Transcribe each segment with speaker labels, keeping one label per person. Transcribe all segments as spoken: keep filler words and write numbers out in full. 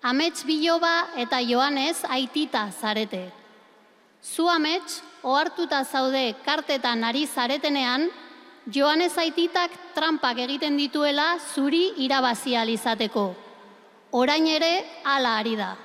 Speaker 1: Amets Biloba eta Joanes aitita zarete. Zu amets, ohartuta zaude kartetan ari zaretenean, Joanes aititak trampak egiten dituela zuri irabazi ahal izateko. Orain ere hala ari da.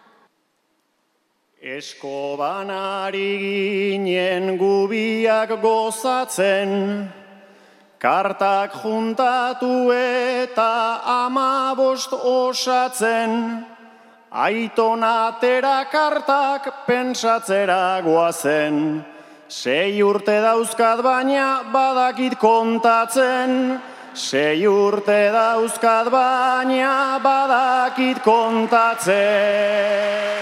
Speaker 2: Eskoban ari ginen gubiak gozatzen, kartak juntatu eta amabost osatzen, aiton atera kartak pentsatzera goazen, sei urte dauzkat baina badakit kontatzen, sei urte dauzkat baina badakit kontatzen.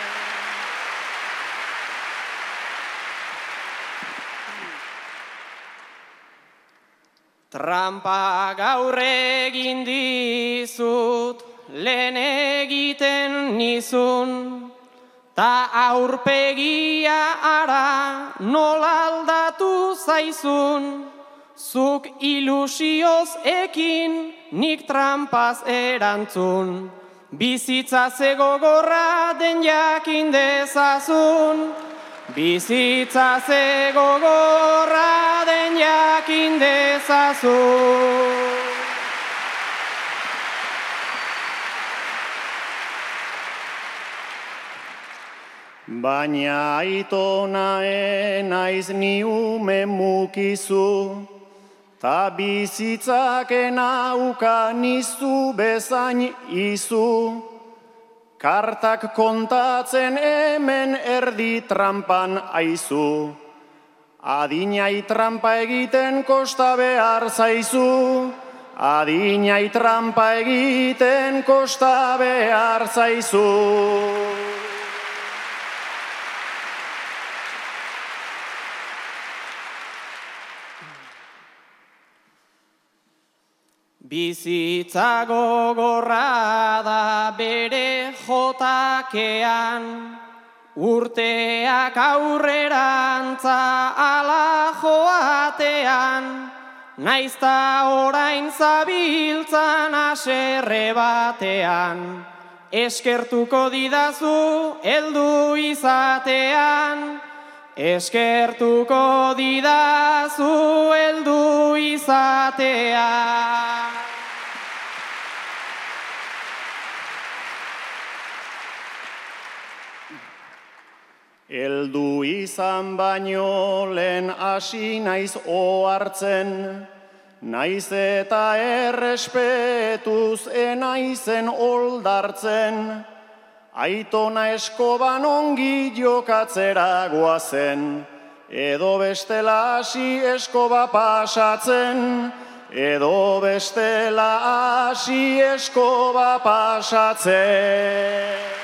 Speaker 3: Trampa gaur egin dizut, lehen egiten nizun, ta aurpegia ara nola aldatu zaizun, zuk ilusioz ekin nik trampaz erantzun, bizitza ze gogorra den jakin dezazun, bizitza ze gogorra den jakin dezazun.
Speaker 2: Baina aitona enaiz ni ume mukizu, ta bizitzak enauka nizu bezain izu, kartak kontatzen hemen erdi trampan aizu, adinai trampa egiten kosta behar zaizu, adinai trampa egiten kosta behar zaizu.
Speaker 3: Bizitza gogorra da bere jotakean, urteak aurrerantza ala joatean, naizta orain zabiltzan haserre batean, eskertuko didazu heldu izatean, eskertuko didazu heldu izatean.
Speaker 2: Heldu izan baino lehen hasi naiz ohartzen, naiz eta errespetuz enaizen oldartzen, aitona Eskoban ongi jokatzera goazen, edo bestela hasi Eskoba pasatzen, edo bestela hasi Eskoba pasatzen.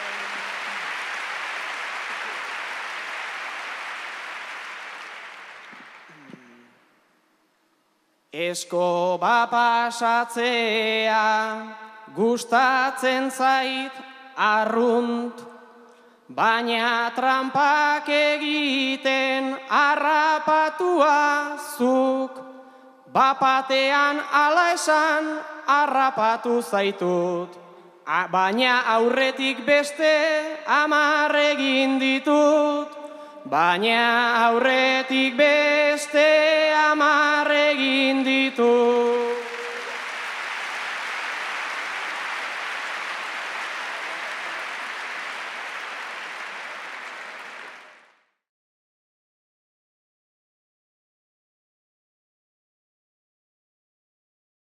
Speaker 3: Eskoba pasatzea gustatzen zait arrunt, baina trampak egiten harrapatua zuk, bapatean ala esan harrapatu zaitut, baina aurretik beste hamar egin ditut, baina aurretik beste hamar egin ditut.